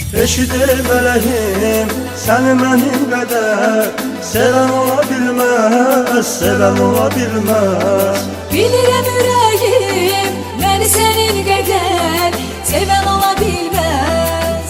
Eşidir mələhim, səni mənim qədər sevən ola bilməz, sevən ola bilməz. Bilirəm ürəyim, məni sənin qədər sevən ola bilməz.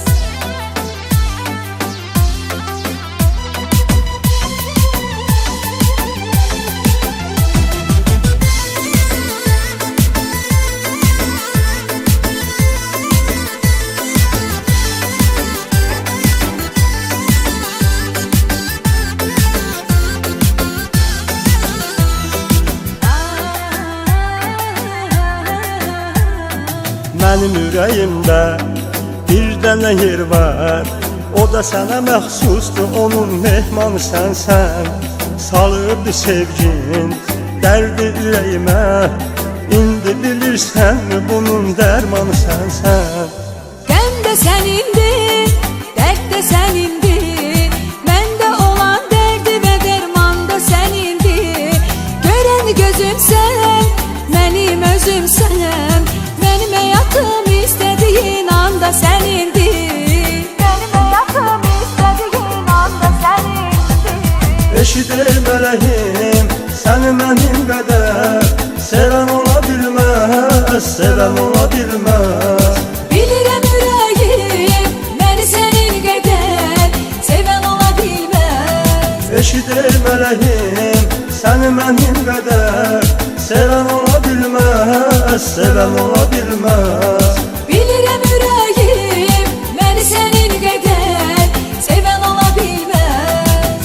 Mənim ürəyimdə bir dənə yer var, o da sənə məxsusdur, onun mehmanı sənsən. Salıbdı sevgin, dərdi ürəyimə, indi bilirsənmi bunun dərmanı sənsən. Qəm də sənindir, dərd də sənindir, məndə olan dərdi və dərman da sənindir. Görən gözümsən, mənim özümsən, mənim həyatım istədiyin anda sənindir. Mənim həyatım istədiyin anda sənindir. Eşidir mələhim, səni mənim qədər sevən ola bilməz, sevən ola bilməz. Bilirəm ürəyim, məni sənin qədər sevən ola bilməz. Eşidir mələhim, səni mənim qədər sevən ola bilməz, sevən ola bilməz. Bilirəm ürəyim, məni sənin qədər sevən ola bilməz.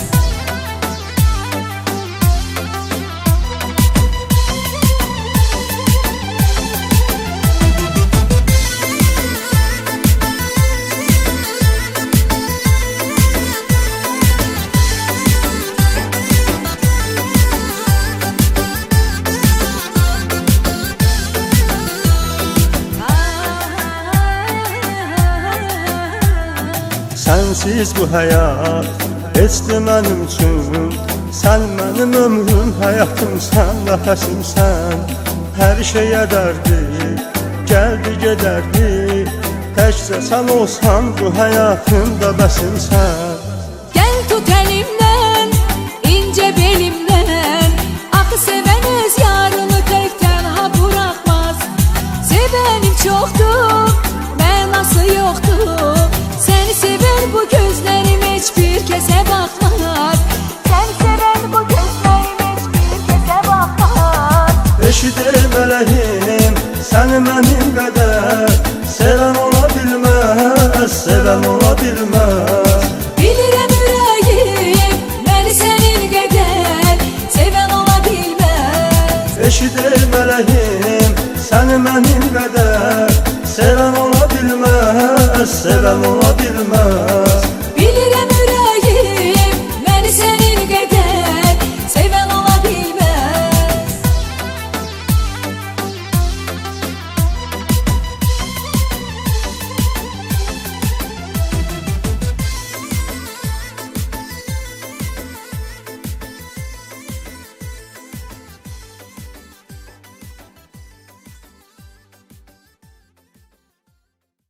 Sənsiz bu həyat heçdir mənim üçün, sən mənim ömrüm, həyatımsan, nəfəsimsən. Hər şeyə dərdi, gəldi gedərdi, təkcə sən olsan bu həyatımda bəsimsən. Gəl tut əlimdən, incə belimdən, axı sevən öz yarını tək tənha buraxmaz. Sevənim çoxdur, mənası yoxdur, səni sevən bu gözlərim heç bir kəsə baxmaz. Səni sevən bu gözlərim heç bir kəsə baxmaz. Eşidir mələhim, səni mənim qədər sevən ola bilməz, sevən ola bilməz. Bilirəm ürəyim, məni sənin qədər sevən ola bilməz. Eşidir mələhim, səni mənim qədər sevən ola bilməz, sevən ola bilməz.